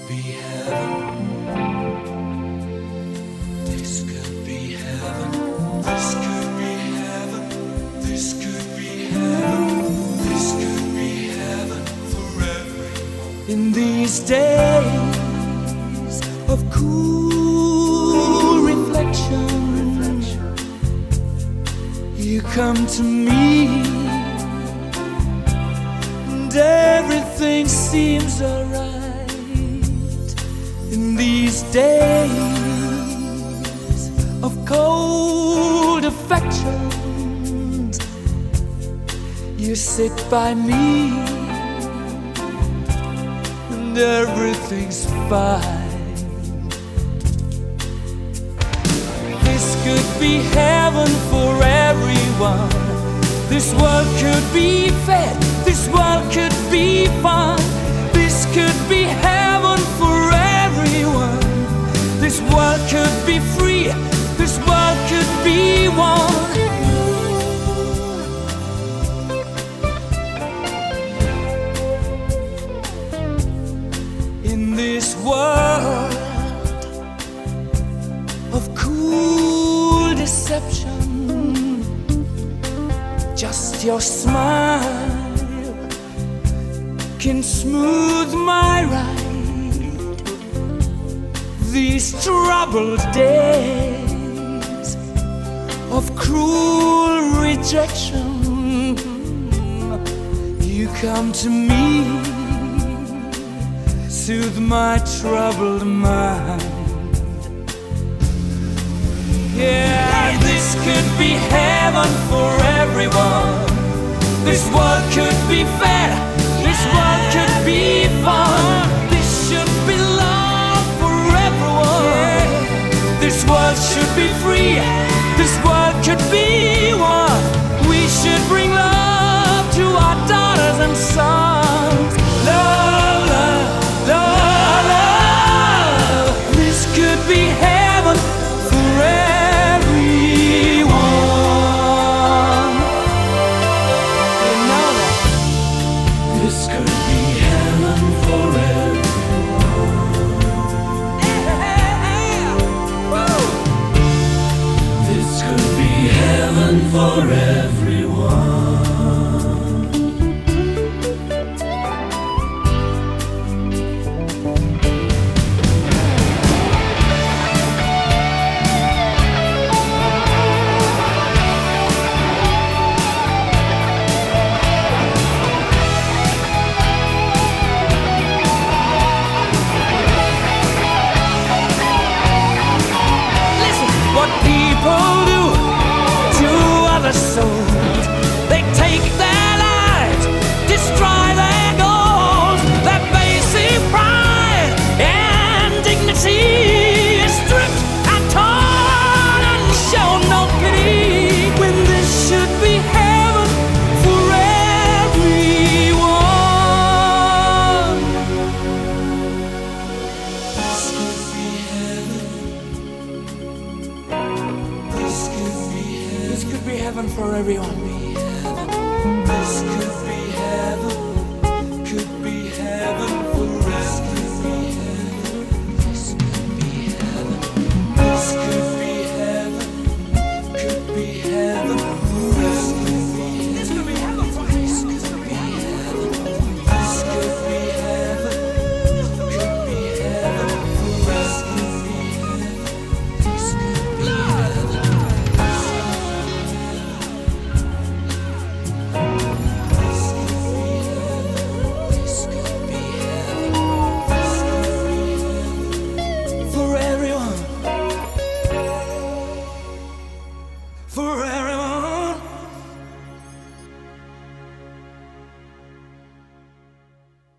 be heaven. This could be heaven. This could be heaven. This could be heaven. This could be heaven for everyone. In these days of cool reflection, you come to me, and everything seems alright. In these days of cold affections, you sit by me, and everything's fine. This could be heaven for everyone. This world could be fed. This world could be fun. This could be heaven for everyone. This world could be free. This world could be one. In this world of cool deception, just your smile can smooth my ride. These troubled days of cruel rejection, you come to me, soothe my troubled mind. Yeah, this could be heaven for everyone. This world could be fair. This world could be fun. This should be love for everyone. This world should be free. This world could be one. We should bring love to our daughters and sons. Love, love, love, love. This could be heaven for everyone. You know that. This could be heaven for everyone. This could be heaven for everyone. What people do to other souls, they take their lives, destroy their goals. Their basic pride and dignity is stripped and torn and show no pity, when this should be heaven for everyone. This could be heaven. This could be heaven for everyone.